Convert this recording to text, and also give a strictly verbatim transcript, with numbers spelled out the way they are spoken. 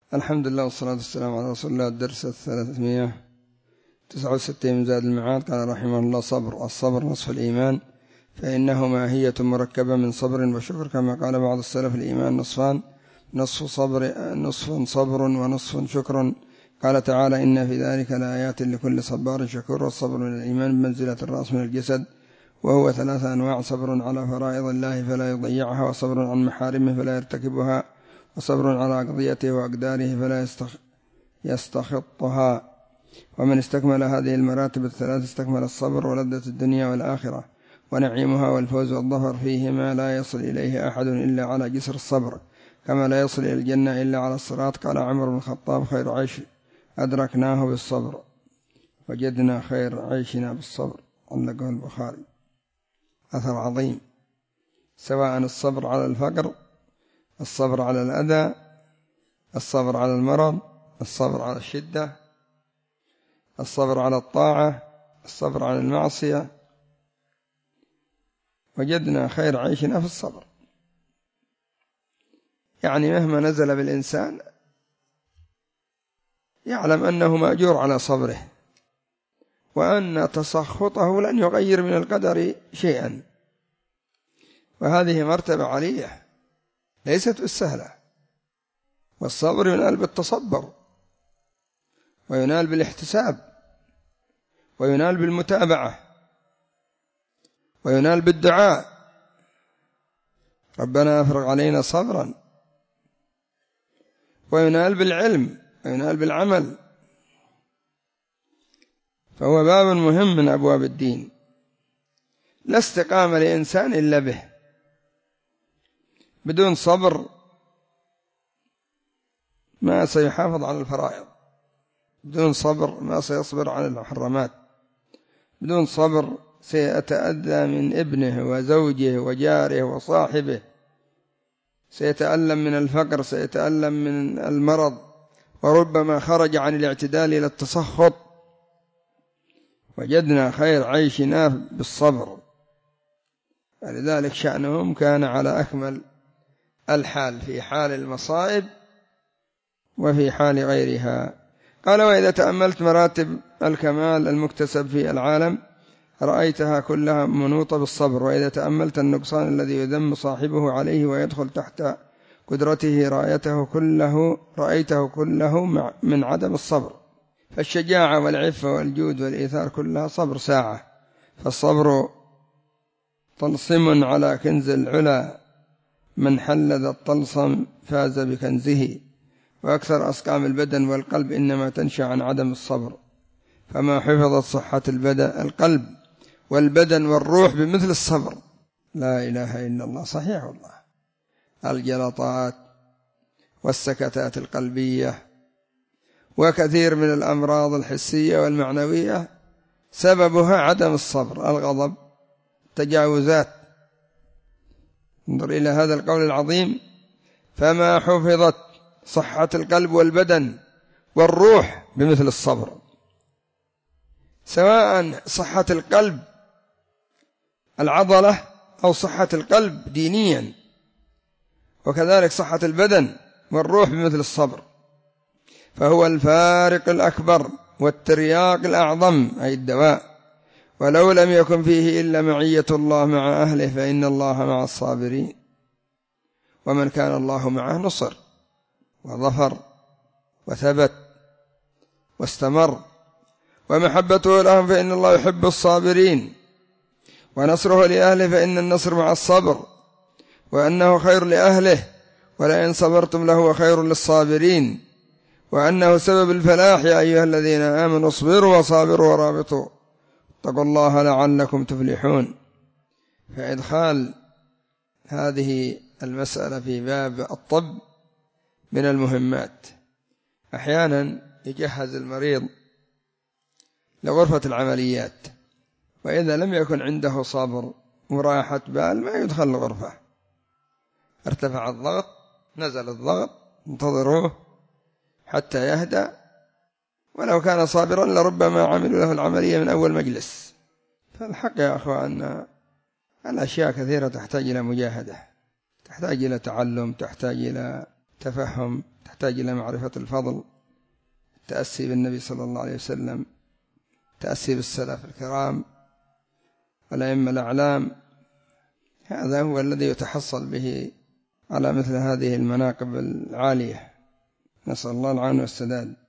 الحمد لله والصلاة والسلام على رسول الله. الدرس الثلاثمائة وتسعة وستين من زاد المعاد. قال رحمه الله: صبر. الصبر نصف الإيمان، فإنه ماهية مركبة من صبر وشكر، كما قال بعض السلف: الإيمان نصفان، نصف صبر نصف صبر ونصف شكر. قال تعالى: إن في ذلك لآيات لكل صبار شكور. والصبر من الإيمان بمنزلة الرأس من الجسد، وهو ثلاثة أنواع: صبر على فرائض الله فلا يضيعها، وصبر عن محارمه فلا يرتكبها، وصبر على أقضيته وأقداره فلا يستخطها. ومن استكمل هذه المراتب الثلاث استكمل الصبر، ولذة الدنيا والآخرة ونعيمها والفوز والظفر فيهما لا يصل إليه أحد إلا على جسر الصبر، كما لا يصل إلى الجنة إلا على الصراط. قال عمر بن الخطاب: خير عيش أدركناه بالصبر، وجدنا خير عيشنا بالصبر. علقه البخاري. أثر عظيم، سواء الصبر على الفقر، الصبر على الأذى، الصبر على المرض، الصبر على الشدة، الصبر على الطاعة، الصبر على المعصية. وجدنا خير عيشنا في الصبر. يعني مهما نزل بالإنسان يعلم أنه مأجور على صبره، وأن تسخطه لن يغير من القدر شيئا. وهذه مرتبة علية ليست بالسهلة. والصبر ينال بالتصبر، وينال بالاحتساب، وينال بالمتابعة، وينال بالدعاء: ربنا أفرغ علينا صبرا. وينال بالعلم، وينال بالعمل. فهو باب مهم من أبواب الدين، لا استقامة لإنسان إلا به. بدون صبر ما سيحافظ على الفرائض، بدون صبر ما سيصبر على المحرمات، بدون صبر سيتأذى من ابنه وزوجه وجاره وصاحبه، سيتألم من الفقر، سيتألم من المرض، وربما خرج عن الاعتدال إلى التسخط. وجدنا خير عيشنا بالصبر. ولذلك شأنهم كان على أكمل الحال، في حال المصائب وفي حال غيرها. قال: وإذا تأملت مراتب الكمال المكتسب في العالم رأيتها كلها منوطة بالصبر، وإذا تأملت النقصان الذي يذم صاحبه عليه ويدخل تحت قدرته رأيته كله رأيته كله من عدم الصبر. فالشجاعة والعفة والجود والإيثار كلها صبر ساعة. فالصبر طلسم على كنز العلا، من حل ذا الطلسم فاز بكنزه. وأكثر أسقام البدن والقلب إنما تنشأ عن عدم الصبر. فما حفظت صحة البدن القلب والبدن والروح بمثل الصبر. لا إله إلا الله. صحيح والله. الجلطات والسكتات القلبية وكثير من الأمراض الحسية والمعنوية سببها عدم الصبر. الغضب، تجاوزات. انظر إلى هذا القول العظيم: فما حفظت صحة القلب والبدن والروح بمثل الصبر. سواء صحة القلب العضلة أو صحة القلب دينيا، وكذلك صحة البدن والروح بمثل الصبر. فهو الفارق الأكبر والترياق الأعظم، أي الدواء. ولو لم يكن فيه إلا معية الله مع أهله فإن الله مع الصابرين. ومن كان الله معه نصر وظفر وثبت واستمر. ومحبته لهم فإن الله يحب الصابرين. ونصره لأهله فإن النصر مع الصبر، وأنه خير لأهله، ولئن صبرتم لهو خير للصابرين، وأنه سبب الفلاح. يا أيها الذين آمنوا اصبروا وصابروا ورابطوا اتقوا الله لعلكم تفلحون. فإدخال هذه المسألة في باب الطب من المهمات. أحيانا يجهز المريض لغرفة العمليات، وإذا لم يكن عنده صبر وراحة بال ما يدخل الغرفة. ارتفع الضغط، نزل الضغط، انتظروه حتى يهدأ. ولو كان صابرا لربما عملوا له العملية من أول مجلس. فالحق يا أخوة أن الأشياء كثيرة تحتاج إلى مجاهدة، تحتاج إلى تعلم، تحتاج إلى تفهم، تحتاج إلى معرفة الفضل، التأسي بالنبي صلى الله عليه وسلم، تأسي بالسلف الكرام والأئمة الأعلام. هذا هو الذي يتحصل به على مثل هذه المناقب العالية. نسأل الله العون والسداد.